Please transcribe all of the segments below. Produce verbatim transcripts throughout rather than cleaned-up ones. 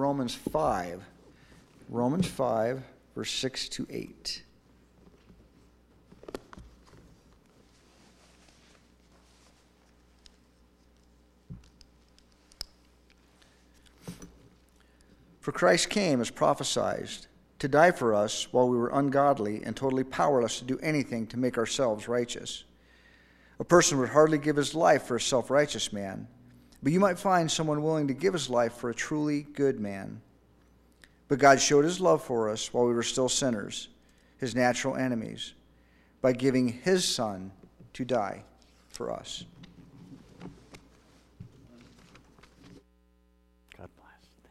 Romans five. Romans five, verse six to eight. For Christ came as prophesied, to die for us while we were ungodly and totally powerless to do anything to make ourselves righteous. A person would hardly give his life for a self-righteous man, but you might find someone willing to give his life for a truly good man. But God showed his love for us while we were still sinners, his natural enemies, by giving his Son to die for us. God bless. Thank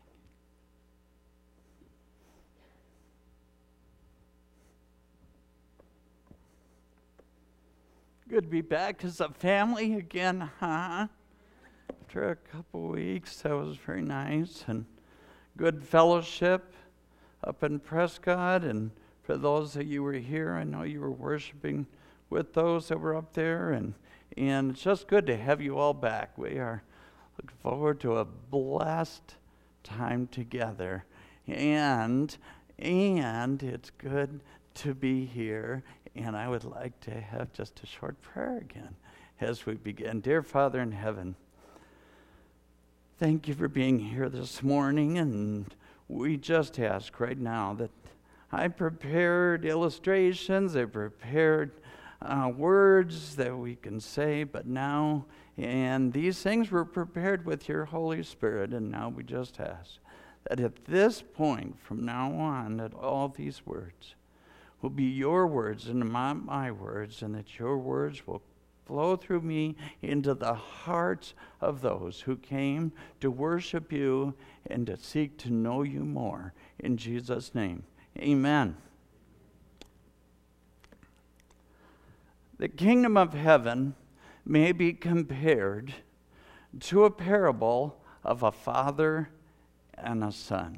you. Good to be back as a family again, huh? After a couple weeks, that was very nice, and good fellowship up in Prescott. And for those of you who were here, I know you were worshiping with those that were up there, and and it's just good to have you all back. We are looking forward to a blessed time together, and and it's good to be here. And I would like to have just a short prayer again as we begin. Dear Father in heaven, thank you for being here this morning, and we just ask right now that I prepared illustrations, I prepared uh, words that we can say, but now, and these things were prepared with your Holy Spirit, and now we just ask that at this point, from now on, that all these words will be your words and not my words, and that your words will flow through me into the hearts of those who came to worship you and to seek to know you more. In Jesus' name, amen. The kingdom of heaven may be compared to a parable of a father and a son.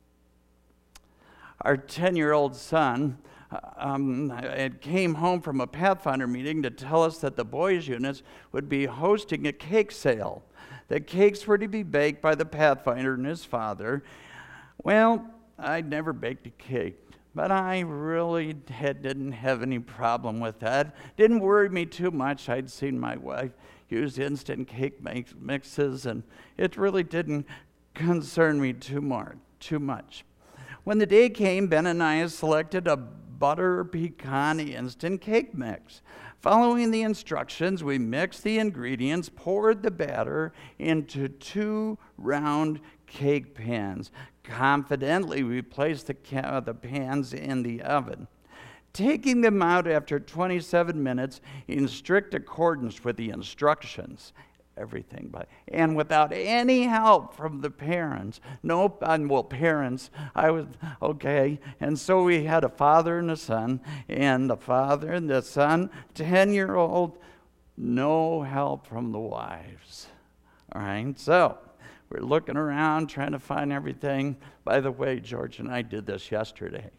Our ten-year-old son Um, it came home from a Pathfinder meeting to tell us that the boys' units would be hosting a cake sale. The cakes were to be baked by the Pathfinder and his father. Well, I'd never baked a cake, but I really had, didn't have any problem with that. Didn't worry me too much. I'd seen my wife use instant cake mix, mixes, and it really didn't concern me too, more, too much. When the day came, Ben and I selected a butter pecan instant cake mix. Following the instructions, we mixed the ingredients, poured the batter into two round cake pans. Confidently, we placed the, ca- the pans in the oven. Taking them out after twenty-seven minutes in strict accordance with the instructions. Everything, but and without any help from the parents. Nope, and well, parents, I was, okay. And so we had a father and a son, and the father and the son, ten-year-old, no help from the wives. All right, so we're looking around, trying to find everything. By the way, George and I did this yesterday.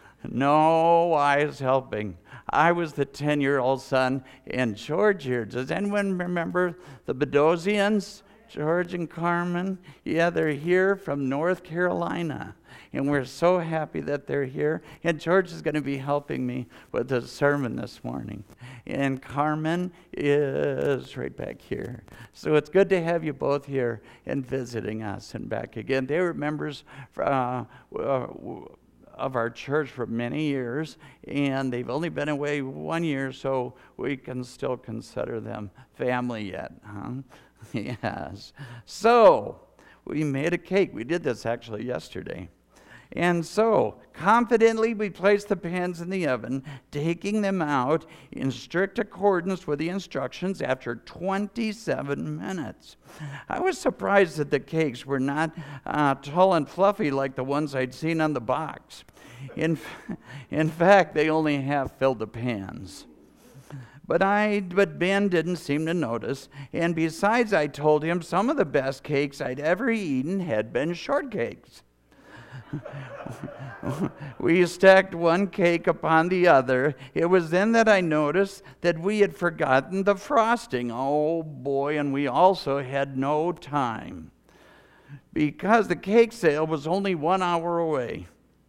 No wives helping. I was the ten-year-old son, and George here. Does anyone remember the Bedosians? George and Carmen? Yeah, they're here from North Carolina, and we're so happy that they're here. And George is going to be helping me with the sermon this morning. And Carmen is right back here. So it's good to have you both here and visiting us and back again. They were members uh, uh, of our church for many years, and they've only been away one year, so we can still consider them family yet, huh? Yes. So, we made a cake. We did this actually yesterday. And so, confidently we placed the pans in the oven, taking them out in strict accordance with the instructions after twenty-seven minutes. I was surprised that the cakes were not uh, tall and fluffy like the ones I'd seen on the box. In, in fact, they only half filled the pans. But I, but Ben didn't seem to notice, and besides, I told him some of the best cakes I'd ever eaten had been shortcakes. We stacked one cake upon the other. It was then that I noticed that we had forgotten the frosting. Oh boy, and we also had no time. because the cake sale was only one hour away.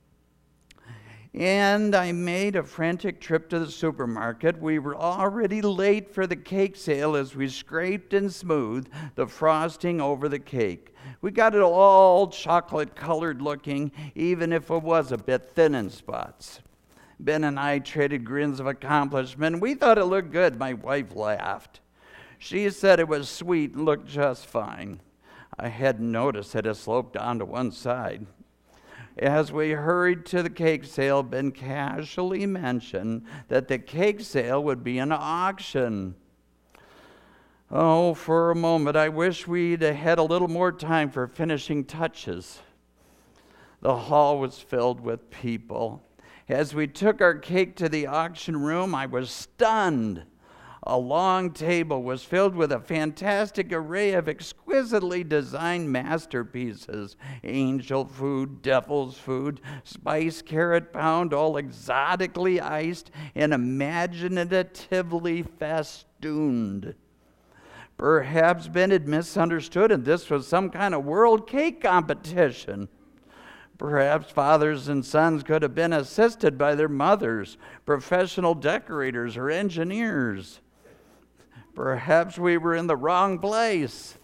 And I made a frantic trip to the supermarket. We were already late for the cake sale as we scraped and smoothed the frosting over the cake. We got it all chocolate-colored looking, even if it was a bit thin in spots. Ben and I traded grins of accomplishment. We thought it looked good. My wife laughed. She said it was sweet and looked just fine. I hadn't noticed that it sloped down to one side. As we hurried to the cake sale, Ben casually mentioned that the cake sale would be an auction. Oh, for a moment, I wish we'd had a little more time for finishing touches. The hall was filled with people. As we took our cake to the auction room, I was stunned. A long table was filled with a fantastic array of exquisitely designed masterpieces. Angel food, devil's food, spice carrot pound, all exotically iced and imaginatively festooned. Perhaps Ben had misunderstood and this was some kind of world cake competition. Perhaps fathers and sons could have been assisted by their mothers, professional decorators or engineers. Perhaps we were in the wrong place.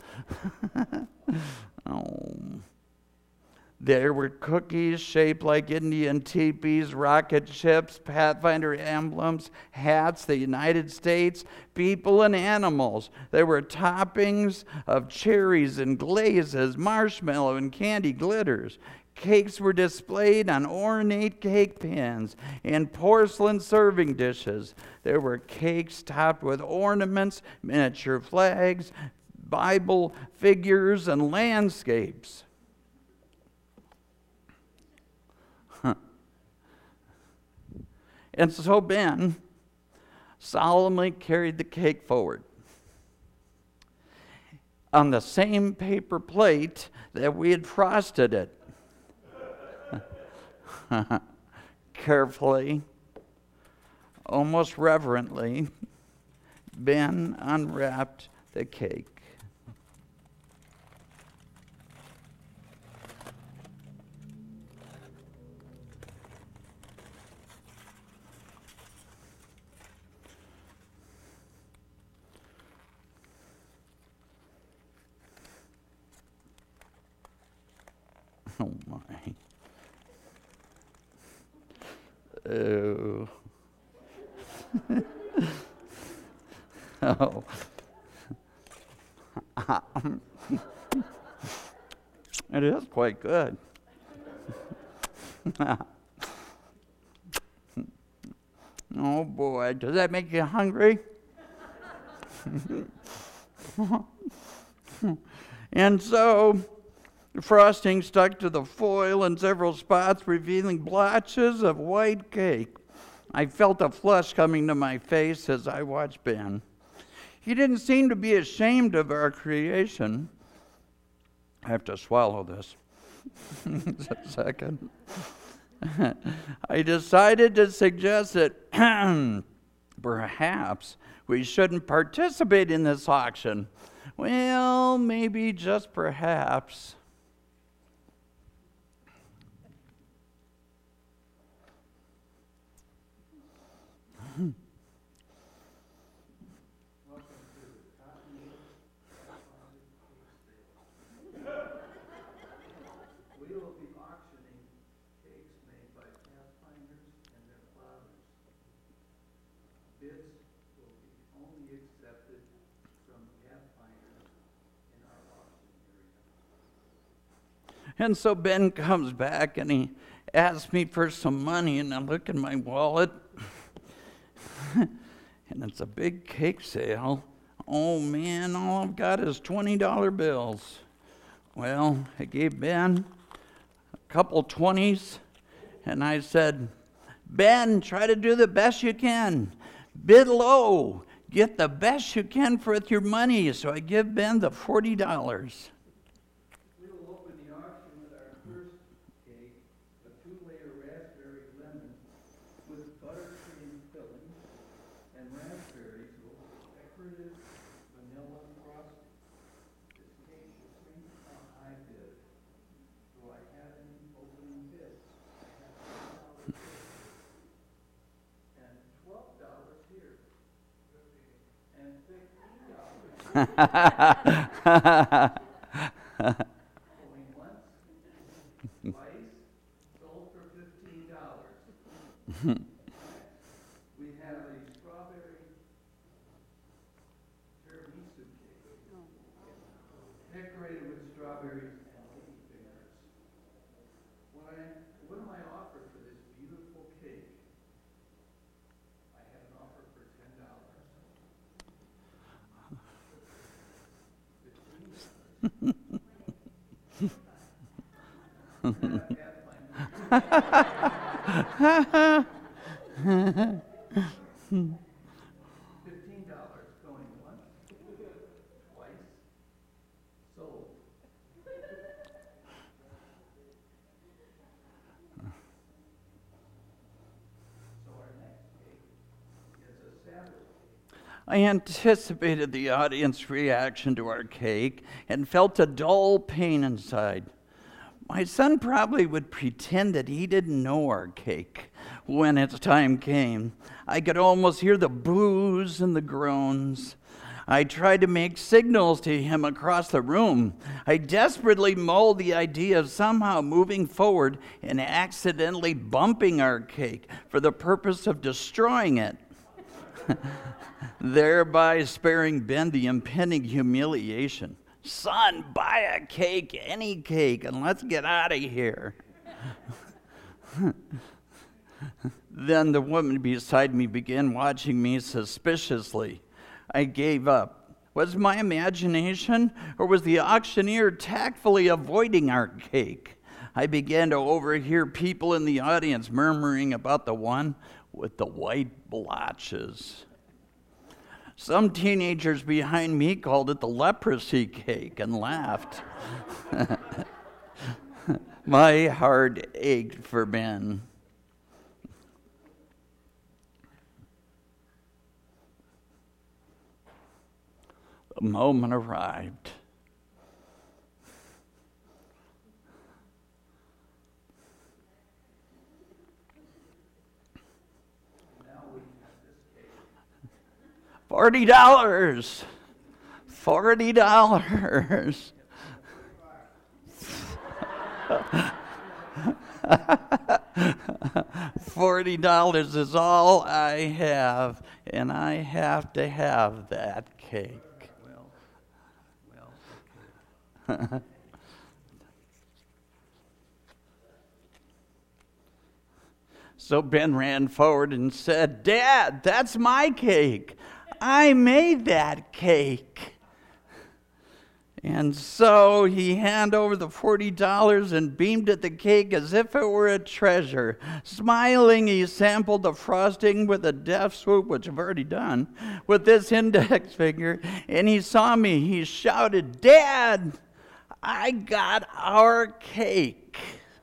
Oh. There were cookies shaped like Indian teepees, rocket ships, Pathfinder emblems, hats, the United States, people and animals. There were toppings of cherries and glazes, marshmallow and candy glitters. Cakes were displayed on ornate cake pans and porcelain serving dishes. There were cakes topped with ornaments, miniature flags, Bible figures, and landscapes. Huh. And so Ben solemnly carried the cake forward on the same paper plate that we had frosted it. Carefully, almost reverently, Ben unwrapped the cake. Oh my. Oh. Oh. It is quite good. Oh boy, does that make you hungry? And so, the frosting stuck to the foil in several spots, revealing blotches of white cake. I felt a flush coming to my face as I watched Ben. He didn't seem to be ashamed of our creation. I have to swallow this. Just a second. I decided to suggest that perhaps we shouldn't participate in this auction. Well, maybe just perhaps. And so Ben comes back and he asks me for some money, and I look in my wallet, and it's a big cake sale. Oh man, all I've got is twenty dollar bills. Well, I gave Ben a couple twenties, and I said, Ben, try to do the best you can. Bid low. Get the best you can for your money. So I give Ben the forty dollars. Twice, sold for fifteen dollars. We have a strawberry tiramisu cake, decorated with strawberries and ladyfingers. When I, when am I offered for this beautiful cake? I had an offer for ten dollars. Fifteen dollars going once, twice, sold. So our next cake is a Sabbath cake. I anticipated the audience reaction to our cake and felt a dull pain inside. My son probably would pretend that he didn't know our cake when its time came. I could almost hear the boos and the groans. I tried to make signals to him across the room. I desperately mulled the idea of somehow moving forward and accidentally bumping our cake for the purpose of destroying it, thereby sparing Ben the impending humiliation. Son, buy a cake, any cake, and let's get out of here. Then the woman beside me began watching me suspiciously. I gave up. Was it my imagination, or was the auctioneer tactfully avoiding our cake? I began to overhear people in the audience murmuring about the one with the white blotches. Some teenagers behind me called it the leprosy cake and laughed. My heart ached for Ben. The moment arrived. Forty dollars. Forty dollars. Forty dollars is all I have, and I have to have that cake. Well, well, okay. So Ben ran forward and said, "Dad, that's my cake. I made that cake." And so he handed over the forty dollars and beamed at the cake as if it were a treasure. Smiling, he sampled the frosting with a deft swoop, which I've already done, with this index finger, and he saw me. He shouted, "Dad, I got our cake."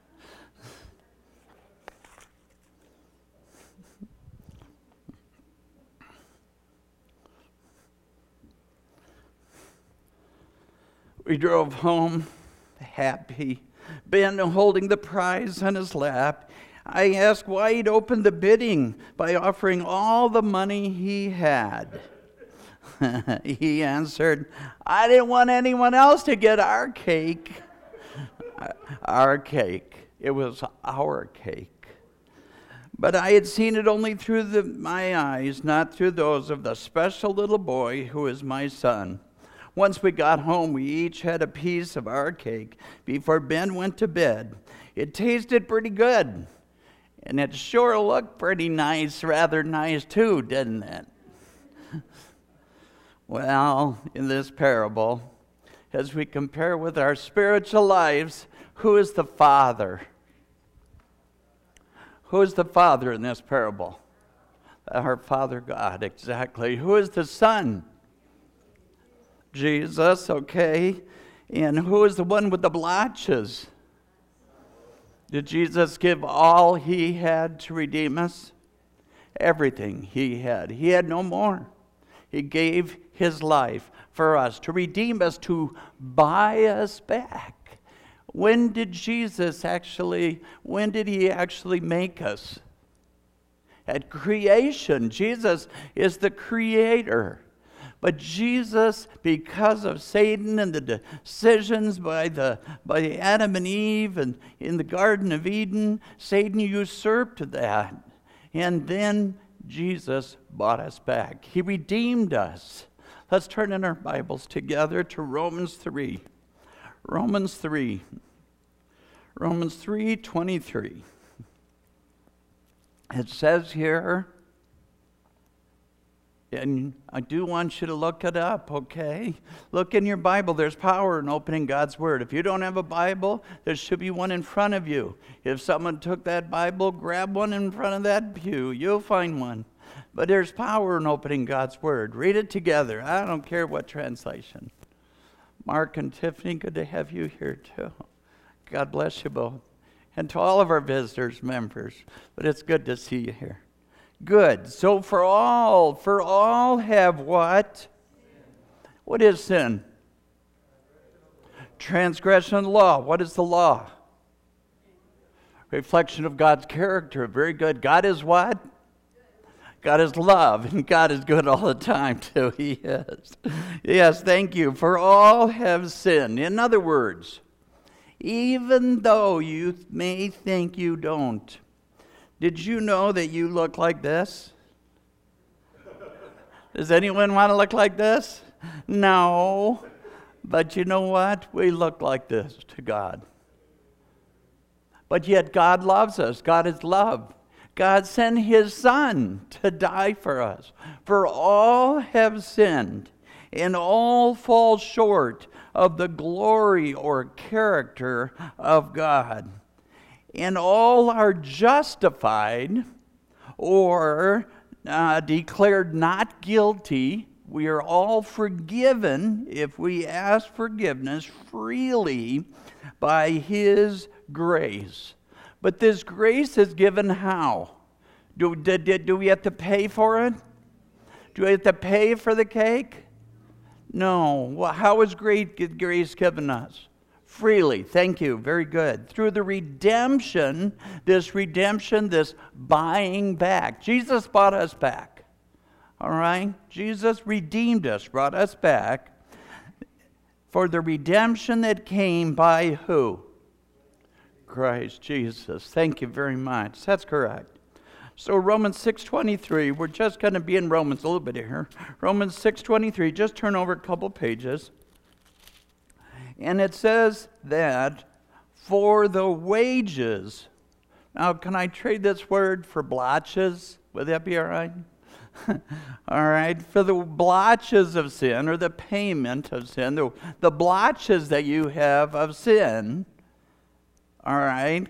We drove home, happy, Ben holding the prize on his lap. I asked why he'd opened the bidding by offering all the money he had. He answered, "I didn't want anyone else to get our cake." Our cake. It was our cake. But I had seen it only through the, my eyes, not through those of the special little boy who is my son. Once we got home, we each had a piece of our cake before Ben went to bed. It tasted pretty good, and it sure looked pretty nice, rather nice too, didn't it? Well, in this parable, as we compare with our spiritual lives, who is the Father? Who is the Father in this parable? Our Father God, exactly. Who is the Son? Jesus, okay. And who is the one with the blotches? Did Jesus give all he had to redeem us? Everything he had. He had no more. He gave his life for us, to redeem us, to buy us back. When did Jesus actually, when did he actually make us? At creation. Jesus is the creator. But Jesus, because of Satan and the decisions by the by Adam and Eve and in the Garden of Eden, Satan usurped that. And then Jesus bought us back. He redeemed us. Let's turn in our Bibles together to Romans three. Romans three. Romans three twenty-three. It says here, and I do want you to look it up, okay? Look in your Bible. There's power in opening God's Word. If you don't have a Bible, there should be one in front of you. If someone took that Bible, grab one in front of that pew. You'll find one. But there's power in opening God's Word. Read it together. I don't care what translation. Mark and Tiffany, good to have you here too. God bless you both. And to all of our visitors, members. But it's good to see you here. Good. So for all, for all have what? What is sin? Transgression of the law. What is the law? Reflection of God's character. Very good. God is what? God is love, and God is good all the time, too. He is. Yes, thank you. For all have sinned. In other words, even though you may think you don't, did you know that you look like this? Does anyone want to look like this? No. But you know what? We look like this to God. But yet God loves us. God is love. God sent His Son to die for us. For all have sinned, and all fall short of the glory or character of God. And all are justified or uh, declared not guilty. We are all forgiven if we ask forgiveness freely by His grace. But this grace is given how? Do, do, do we have to pay for it? Do we have to pay for the cake? No. Well, how is great grace given us? Freely. Thank you. Very good. Through the redemption, this redemption, this buying back. Jesus bought us back. All right? Jesus redeemed us, brought us back for the redemption that came by who? Christ Jesus. Thank you very much. That's correct. So Romans six twenty-three, we're just going to be in Romans a little bit here. Romans six twenty-three, just turn over a couple pages. And it says that for the wages. Now, can I trade this word for blotches? Would that be all right? All right. For the blotches of sin, or the payment of sin, the, the blotches that you have of sin, all right,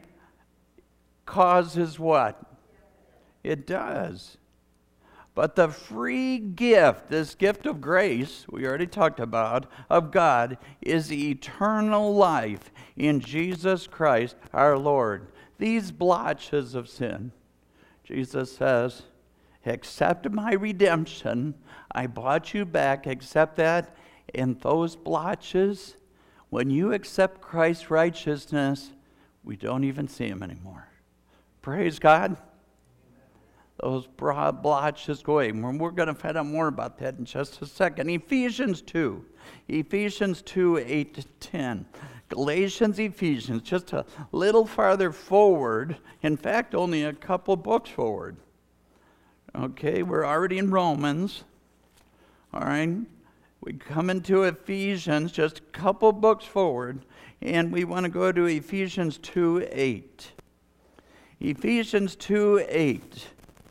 causes what? It does. But the free gift, this gift of grace, we already talked about, of God, is eternal life in Jesus Christ our Lord. These blotches of sin, Jesus says, accept my redemption. I bought you back. Accept that. And those blotches, when you accept Christ's righteousness, we don't even see them anymore. Praise God. Those broad blotches go away. We're going to find out more about that in just a second. Ephesians two. Ephesians two, eight to ten. Galatians, Ephesians, just a little farther forward. In fact, only a couple books forward. Okay, we're already in Romans. All right. We come into Ephesians just a couple books forward. And we want to go to Ephesians two, eight. Ephesians two, eight.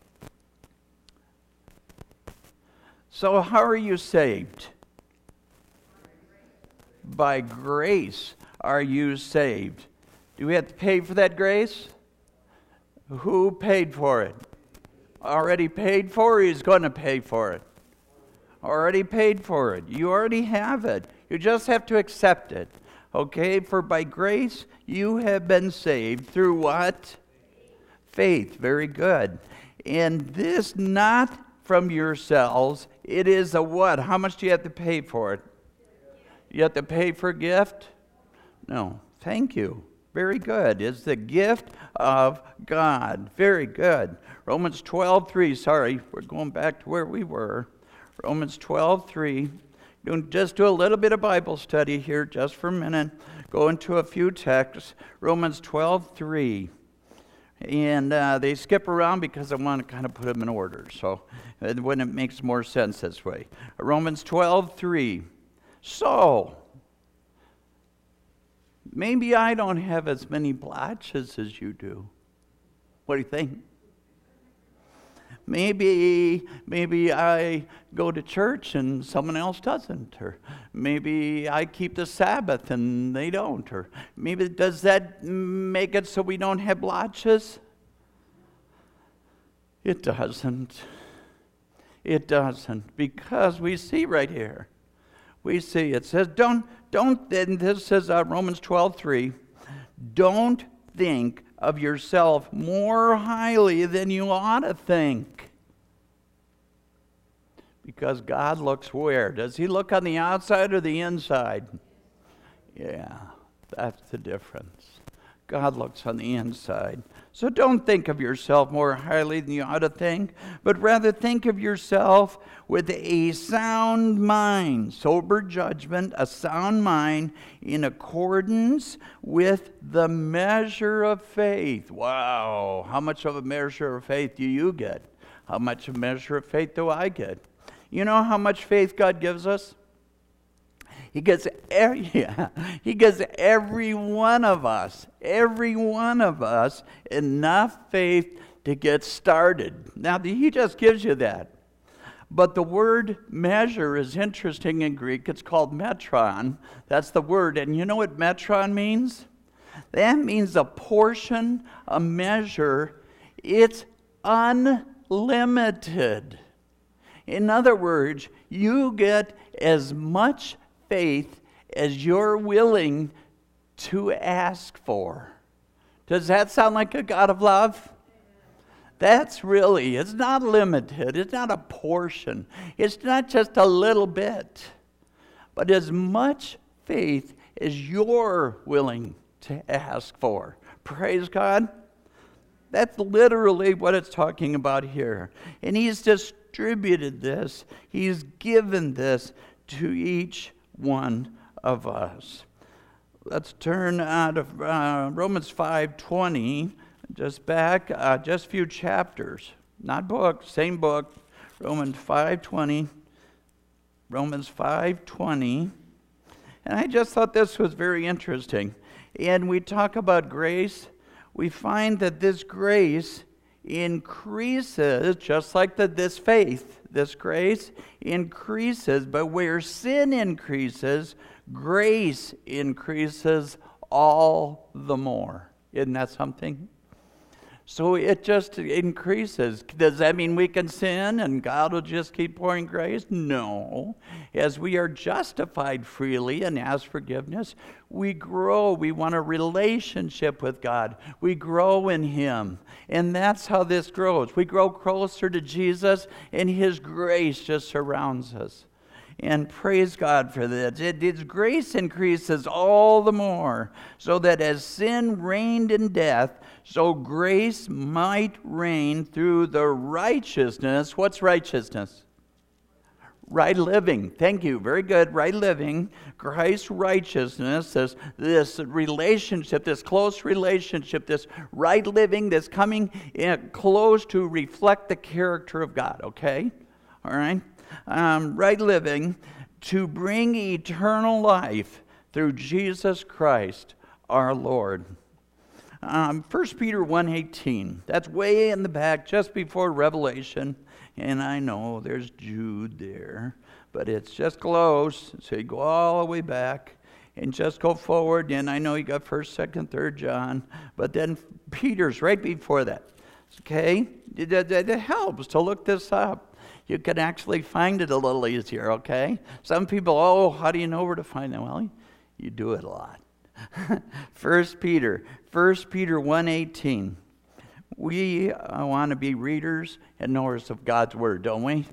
So how are you saved? By grace are you saved. Do we have to pay for that grace? Who paid for it? Already paid for, or he's going to pay for it? Already paid for it. You already have it. You just have to accept it. Okay, for by grace you have been saved through what? Faith. Very good. And this not from yourselves. It is a what? How much do you have to pay for it? You have to pay for a gift? No. Thank you. Very good. It's the gift of God. Very good. Romans twelve three. Sorry, we're going back to where we were. Romans twelve three. Doing, just do a little bit of Bible study here just for a minute. Go into a few texts. Romans twelve three. And uh, they skip around because I want to kind of put them in order. So when it makes more sense this way. Romans twelve three. So, maybe I don't have as many blotches as you do. What do you think? Maybe, maybe I go to church and someone else doesn't. Or maybe I keep the Sabbath and they don't. Or maybe does that make it so we don't have blotches? It doesn't. It doesn't. Because we see right here. We see it says, don't, don't, and this says uh, Romans twelve three, don't think of yourself more highly than you ought to think. Because God looks where? Does he look on the outside or the inside? Yeah, that's the difference. God looks on the inside. So don't think of yourself more highly than you ought to think, but rather think of yourself with a sound mind, sober judgment, a sound mind in accordance with the measure of faith. Wow, how much of a measure of faith do you get? How much of a measure of faith do I get? You know how much faith God gives us? He gives every, yeah, he gives every one of us, every one of us enough faith to get started. Now, he just gives you that. But the word measure is interesting in Greek. It's called metron. That's the word. And you know what metron means? That means a portion, a measure. It's unlimited. In other words, you get as much faith as you're willing to ask for. Does that sound like a God of love? That's really, it's not limited. It's not a portion. It's not just a little bit. But as much faith as you're willing to ask for. Praise God. That's literally what it's talking about here. And he's distributed this. He's given this to each one of us. Let's turn uh, to uh, Romans five twenty, just back, uh, just a few chapters, not books, same book, Romans five twenty, Romans five twenty, and I just thought this was very interesting. And we talk about grace, we find that this grace increases, just like the, this faith, this grace increases, but where sin increases, grace increases all the more. Isn't that something? So it just increases. Does that mean we can sin and God will just keep pouring grace? No. As we are justified freely and ask forgiveness, we grow. We want a relationship with God. We grow in Him. And that's how this grows. We grow closer to Jesus and His grace just surrounds us. And praise God for this. It, its grace increases all the more, so that as sin reigned in death, so grace might reign through the righteousness. What's righteousness? Right living. Thank you. Very good. Right living. Christ's righteousness, this, this relationship, this close relationship, this right living, this coming in close to reflect the character of God. Okay? All right? Um, right living to bring eternal life through Jesus Christ our Lord. Um, First Peter one eighteen. That's way in the back, just before Revelation. And I know there's Jude there, but it's just close. So you go all the way back and just go forward. And I know you got First, Second, Third John, but then Peter's right before that. Okay, it, it, it helps to look this up. You can actually find it a little easier, okay? Some people, oh, how do you know where to find it? Well, you do it a lot. First Peter, First Peter one eighteen. We uh, want to be readers and knowers of God's Word, don't we?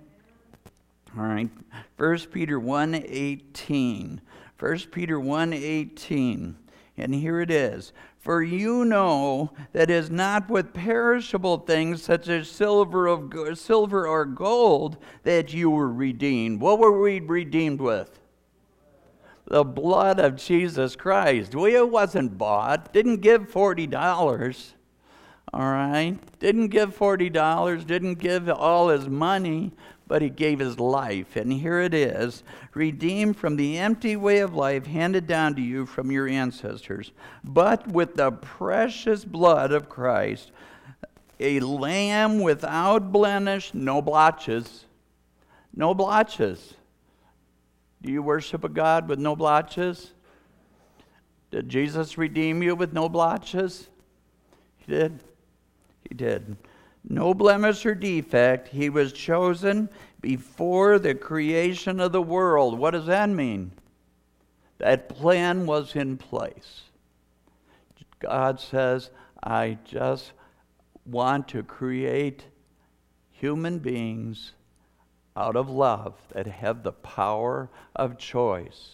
All right. First Peter one eighteen. First Peter one eighteen. And here it is. For you know that it is not with perishable things such as silver of silver or gold that you were redeemed. What were we redeemed with? The blood of Jesus Christ. We it wasn't bought. Didn't give forty dollars. All right? Didn't give forty dollars. Didn't give all his money. But he gave his life. And here it is, redeemed from the empty way of life handed down to you from your ancestors, but with the precious blood of Christ, a lamb without blemish, no blotches. No blotches. Do you worship a God with no blotches? Did Jesus redeem you with no blotches? He did. He did. No blemish or defect. He was chosen before the creation of the world. What does that mean? That plan was in place. God says, I just want to create human beings out of love that have the power of choice.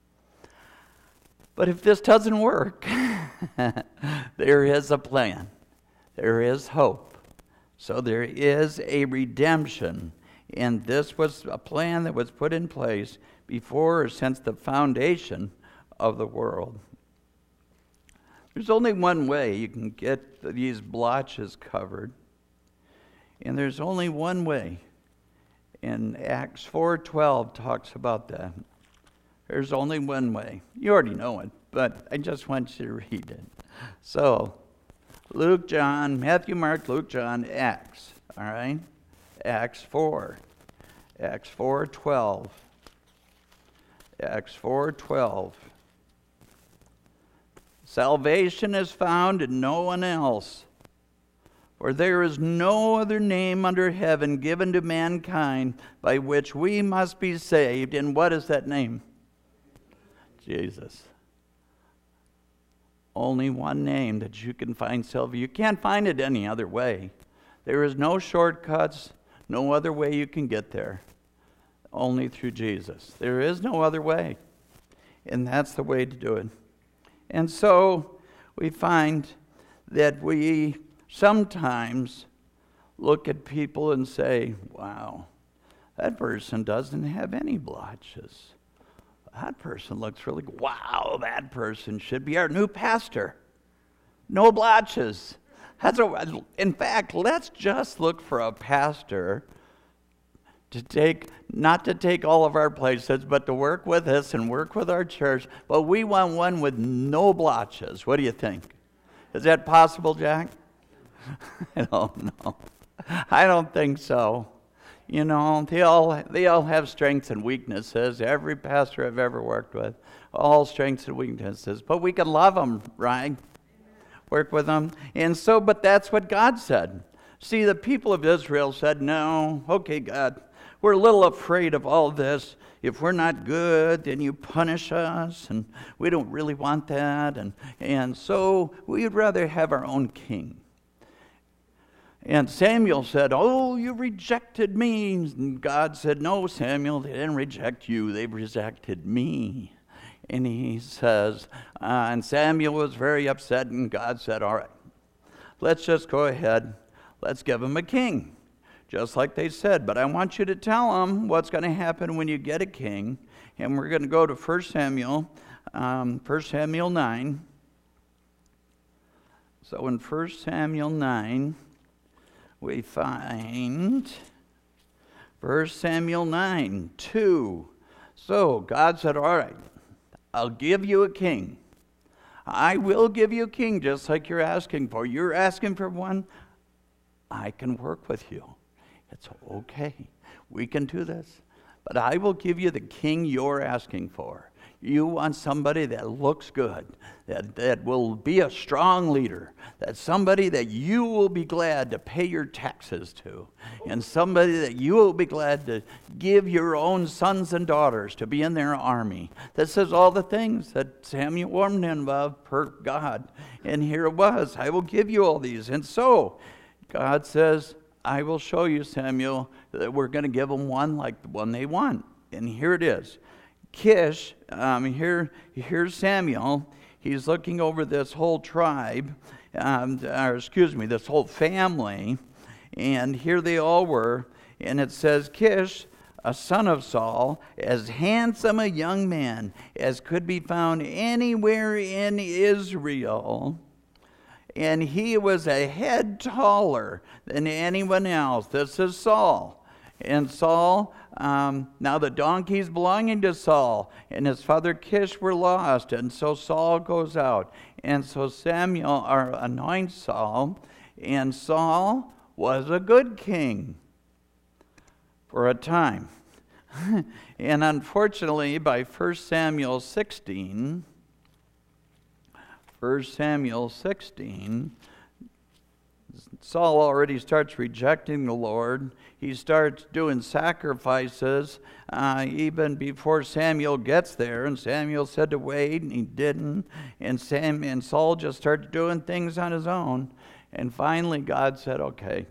But if this doesn't work, there is a plan. There is hope. So there is a redemption, and this was a plan that was put in place before or since the foundation of the world. There's only one way you can get these blotches covered, and there's only one way. And Acts four twelve talks about that. There's only one way. You already know it, but I just want you to read it. So, Luke, John, Matthew, Mark, Luke, John, Acts. All right? Acts four. Acts four twelve. Acts four twelve. Salvation is found in no one else, for there is no other name under heaven given to mankind by which we must be saved. And what is that name? Jesus. Only one name that you can find salvation. You can't find it any other way. There is no shortcuts, no other way you can get there. Only through Jesus. There is no other way. And that's the way to do it. And so we find that we sometimes look at people and say, wow, that person doesn't have any blotches. That person looks really good. Wow, that person should be our new pastor. No blotches. That's a, in fact, let's just look for a pastor to take, not to take all of our places, but to work with us and work with our church. But we want one with no blotches. What do you think? Is that possible, Jack? I don't know. I don't think so. You know, they all they all have strengths and weaknesses. Every pastor I've ever worked with, all strengths and weaknesses. But we can love them, right? Work with them. And so, but that's what God said. See, the people of Israel said, no, okay, God, we're a little afraid of all this. If we're not good, then you punish us, and we don't really want that. And, and so we'd rather have our own king. And Samuel said, oh, you rejected me. And God said, no, Samuel, they didn't reject you. They rejected me. And he says, uh, and Samuel was very upset, and God said, all right, let's just go ahead. Let's give him a king, just like they said. But I want you to tell him what's going to happen when you get a king. And we're going to go to First Samuel, um, First Samuel nine. So in First Samuel nine, we find First Samuel nine, two. So God said, all right, I'll give you a king. I will give you a king just like you're asking for. You're asking for one. I can work with you. It's okay. We can do this. But I will give you the king you're asking for. You want somebody that looks good, that, that will be a strong leader, that somebody that you will be glad to pay your taxes to, and somebody that you will be glad to give your own sons and daughters to be in their army. That says all the things that Samuel warned him of per God. And here it was, I will give you all these. And so God says, I will show you, Samuel, that we're going to give them one like the one they want. And here it is. Kish, um, here, here's Samuel. he's looking over this whole tribe, um, or excuse me, this whole family, and here they all were, and it says, Kish, a son of Saul, as handsome a young man as could be found anywhere in Israel, and he was a head taller than anyone else. This is Saul. And Saul, um, now the donkeys belonging to Saul and his father Kish were lost, and so Saul goes out. And so Samuel or anoints Saul, and Saul was a good king for a time. And unfortunately, by First Samuel sixteen, First Samuel sixteen, Saul already starts rejecting the Lord. He starts doing sacrifices uh, even before Samuel gets there. And Samuel said to wait, and he didn't. And Sam and Saul just started doing things on his own. And finally, God said, "Okay,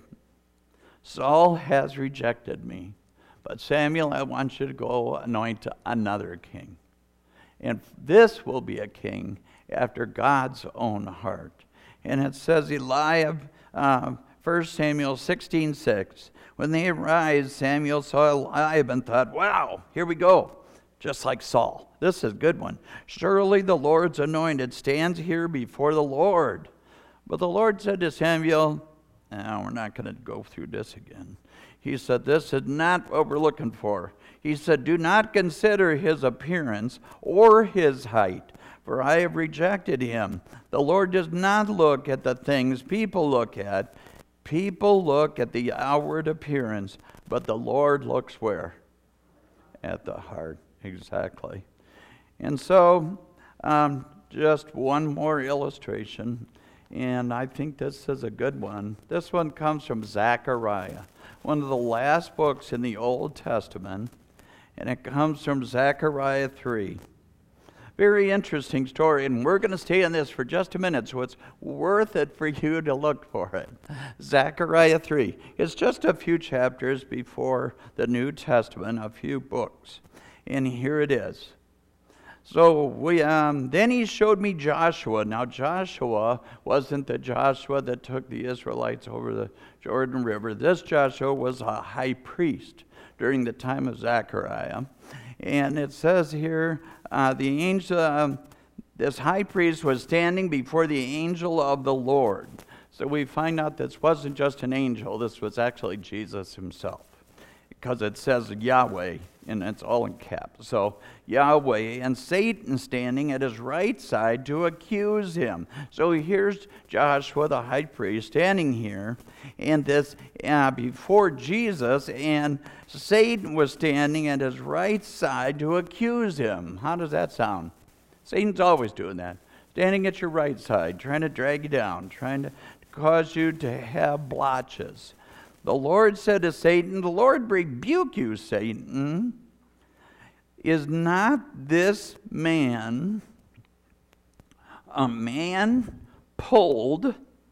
Saul has rejected me, but Samuel, I want you to go anoint another king. And this will be a king after God's own heart." And it says, Eliab, uh, First Samuel sixteen six, when they arrived, Samuel saw Eliab and thought, wow, here we go, just like Saul. This is a good one. Surely the Lord's anointed stands here before the Lord. But the Lord said to Samuel, no, we're not going to go through this again. He said, this is not what we're looking for. He said, do not consider his appearance or his height, for I have rejected him. The Lord does not look at the things people look at. People look at the outward appearance, but the Lord looks where? At the heart. Exactly. And so, um, just one more illustration, and I think this is a good one. This one comes from Zechariah, one of the last books in the Old Testament, and it comes from Zechariah three. Very interesting story, and we're going to stay on this for just a minute, so it's worth it for you to look for it. Zechariah three. It's just a few chapters before the New Testament, a few books. And here it is. So we um, then he showed me Joshua. Now Joshua wasn't the Joshua that took the Israelites over the Jordan River. This Joshua was a high priest during the time of Zechariah. And it says here, uh, the angel, uh, this high priest was standing before the angel of the Lord. So we find out this wasn't just an angel, this was actually Jesus himself. Because it says Yahweh, and it's all in caps. So Yahweh, and Satan standing at his right side to accuse him. So here's Joshua, the high priest, standing here, and this uh, before Jesus, and Satan was standing at his right side to accuse him. How does that sound? Satan's always doing that. Standing at your right side, trying to drag you down, trying to cause you to have blotches. The Lord said to Satan, the Lord rebuke you, Satan. Is not this man a man pulled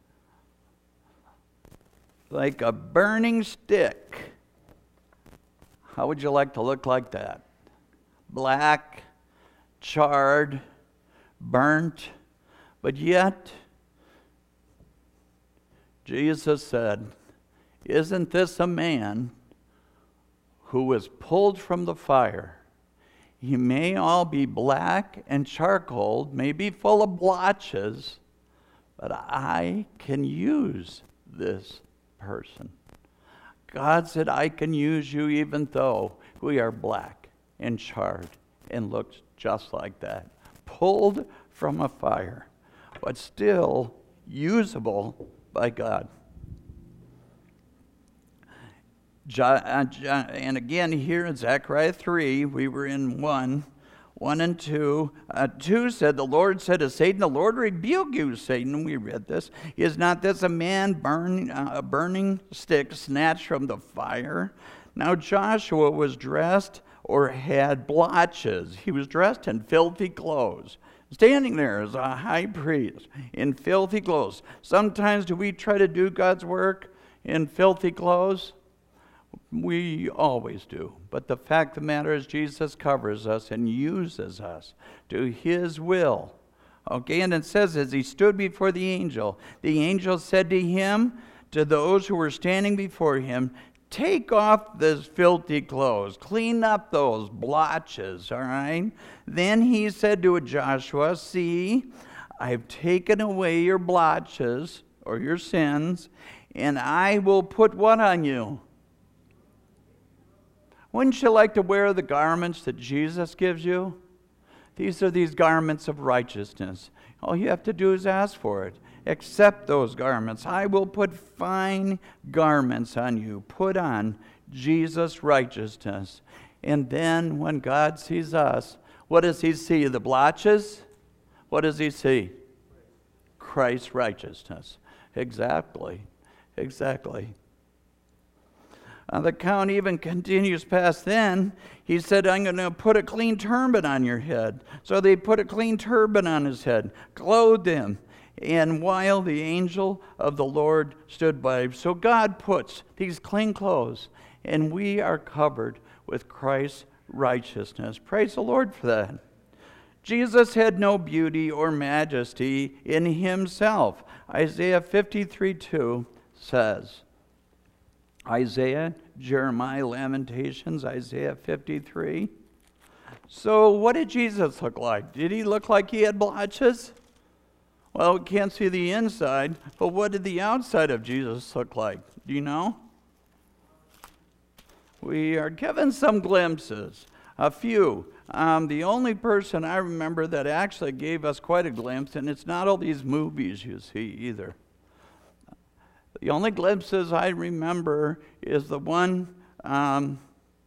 like a burning stick? How would you like to look like that? Black, charred, burnt, but yet Jesus said, isn't this a man who was pulled from the fire? He may all be black and charcoal, may be full of blotches, but I can use this person. God said, I can use you even though we are black and charred and look just like that. Pulled from a fire, but still usable by God. And again, here in Zechariah three, we were in one, one and two. Uh, two said, the Lord said to Satan, the Lord rebuke you, Satan. We read this. Is not this a man burning, uh, a burning stick snatched from the fire? Now Joshua was dressed or had blotches. He was dressed in filthy clothes, standing there as a high priest in filthy clothes. Sometimes do we try to do God's work in filthy clothes? We always do. But the fact of the matter is Jesus covers us and uses us to his will Okay, and it says, as he stood before the angel, the angel said to him, to those who were standing before him, take off those filthy clothes, clean up those blotches, all right? Then he said to Joshua, see, I've taken away your blotches, or your sins, and I will put what on you? Wouldn't you like to wear the garments that Jesus gives you? These are these garments of righteousness. All you have to do is ask for it. Accept those garments. I will put fine garments on you. Put on Jesus' righteousness. And then when God sees us, what does he see? The blotches? What does he see? Christ's righteousness. Exactly. Exactly. Uh, the count even continues past then. He said, I'm going to put a clean turban on your head. So they put a clean turban on his head, clothed him, and while the angel of the Lord stood by. So God puts these clean clothes, and we are covered with Christ's righteousness. Praise the Lord for that. Jesus had no beauty or majesty in himself. Isaiah fifty-three two says, Isaiah, Jeremiah, Lamentations, Isaiah fifty-three. So what did Jesus look like? Did he look like he had blotches? Well, we can't see the inside, but what did the outside of Jesus look like? Do you know? We are given some glimpses, a few. Um, the only person I remember that actually gave us quite a glimpse, and it's not all these movies you see either. The only glimpses I remember is the one um,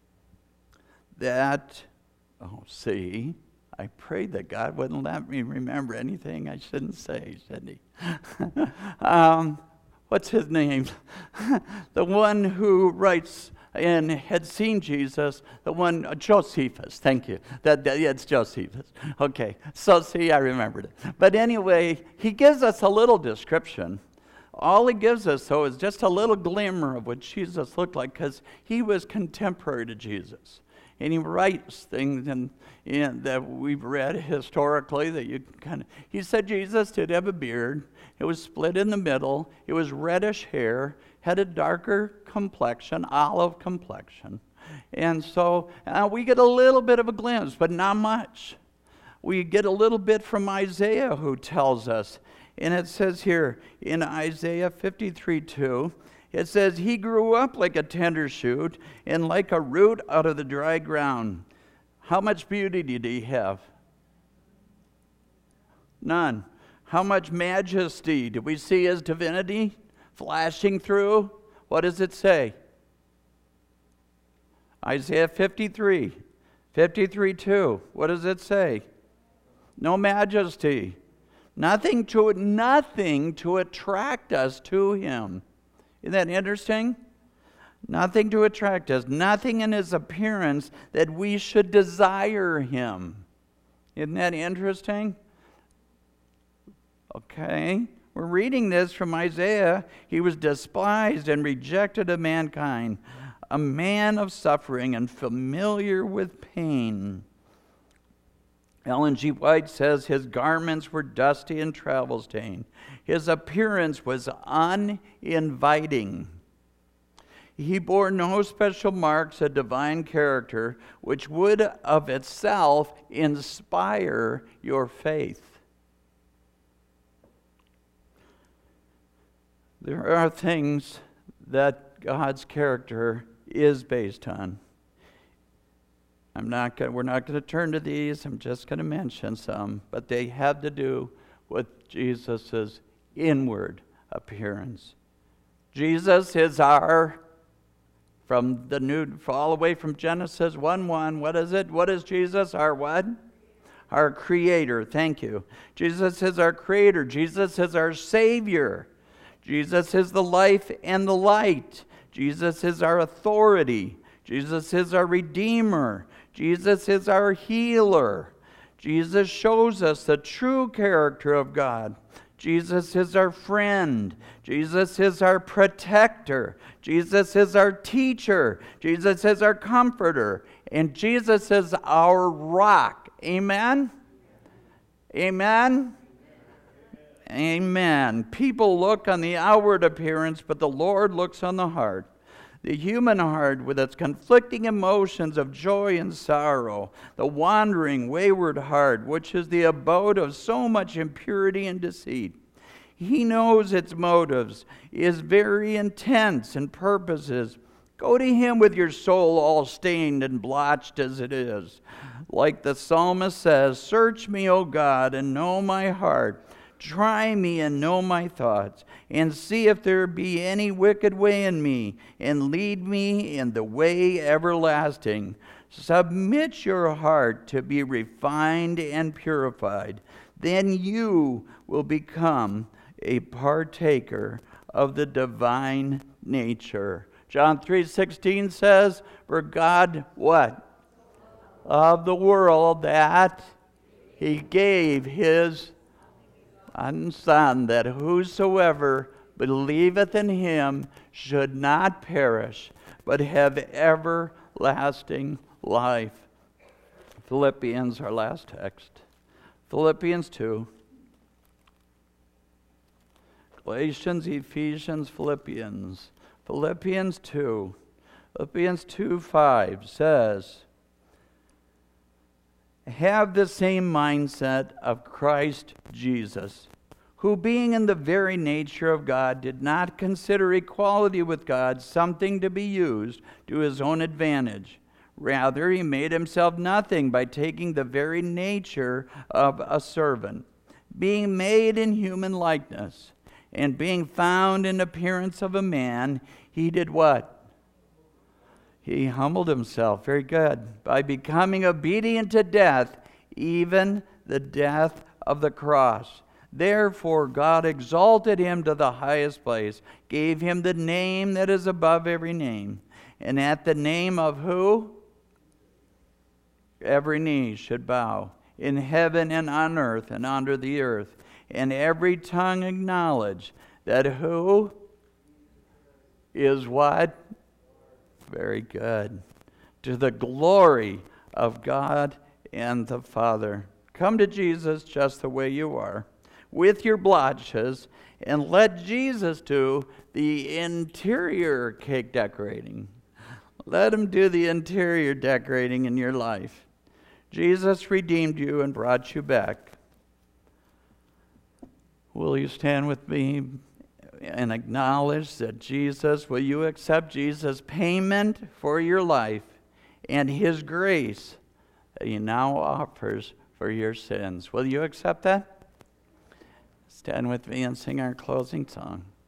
that, oh, see, I prayed that God wouldn't let me remember anything I shouldn't say, should he? um, what's his name? The one who writes and had seen Jesus, the one, uh, Josephus, thank you. That, that yeah, it's Josephus. Okay, so see, I remembered it. But anyway, he gives us a little description. All he gives us, though, is just a little glimmer of what Jesus looked like, because he was contemporary to Jesus. And he writes things in, in, that we've read historically that you kind of... He said Jesus did have a beard. It was split in the middle. It was reddish hair, had a darker complexion, olive complexion. And so uh, we get a little bit of a glimpse, but not much. We get a little bit from Isaiah, who tells us. And it says here in Isaiah fifty-three two, it says, he grew up like a tender shoot and like a root out of the dry ground. How much beauty did he have? None. How much majesty? Did we see his divinity flashing through? What does it say? Isaiah fifty-three, fifty-three two. What does it say? No majesty. Nothing to nothing to attract us to him. Isn't that interesting? Nothing to attract us. Nothing in his appearance that we should desire him. Isn't that interesting? Okay. We're reading this from Isaiah. He was despised and rejected of mankind, a man of suffering and familiar with pain. Ellen G. White says his garments were dusty and travel-stained. His appearance was uninviting. He bore no special marks of divine character, which would of itself inspire your faith. There are things that God's character is based on. I'm not going. We're not going to turn to these. I'm just going to mention some, but they have to do with Jesus' inward appearance. Jesus is our, from the new, all the way from Genesis one one. What is it? What is Jesus? Our what? Our Creator. Thank you. Jesus is our Creator. Jesus is our Savior. Jesus is the life and the light. Jesus is our authority. Jesus is our Redeemer. Jesus is our healer. Jesus shows us the true character of God. Jesus is our friend. Jesus is our protector. Jesus is our teacher. Jesus is our comforter. And Jesus is our rock. Amen? Amen? Amen. People look on the outward appearance, but the Lord looks on the heart. The human heart, with its conflicting emotions of joy and sorrow, the wandering, wayward heart, which is the abode of so much impurity and deceit. He knows its motives, is very intense in purposes. Go to him with your soul all stained and blotched as it is. Like the psalmist says, "Search me, O God, and know my heart. Try me and know my thoughts, and see if there be any wicked way in me, and lead me in the way everlasting." Submit your heart to be refined and purified. Then you will become a partaker of the divine nature. John three sixteen says, "For God," what? "Of the world that he gave his Son, that whosoever believeth in him should not perish, but have everlasting life." Philippians, our last text. Philippians two. Galatians, Ephesians, Philippians. Philippians two. Philippians two five says, "Have the same mindset of Christ Jesus, who being in the very nature of God did not consider equality with God something to be used to his own advantage. Rather, he made himself nothing by taking the very nature of a servant, being made in human likeness, and being found in appearance of a man, he did what? He humbled himself." Very good. "By becoming obedient to death, even the death of the cross. Therefore God exalted him to the highest place, gave him the name that is above every name. And at the name of who? Every knee should bow, in heaven and on earth and under the earth. And every tongue acknowledge that who is what? Very good. To the glory of God and the Father. Come to Jesus just the way you are, with your blotches, and let Jesus do the interior cake decorating. Let him do the interior decorating in your life. Jesus redeemed you and brought you back. Will you stand with me and acknowledge that Jesus, will you accept Jesus' payment for your life and his grace that he now offers for your sins? Will you accept that? Stand with me and sing our closing song.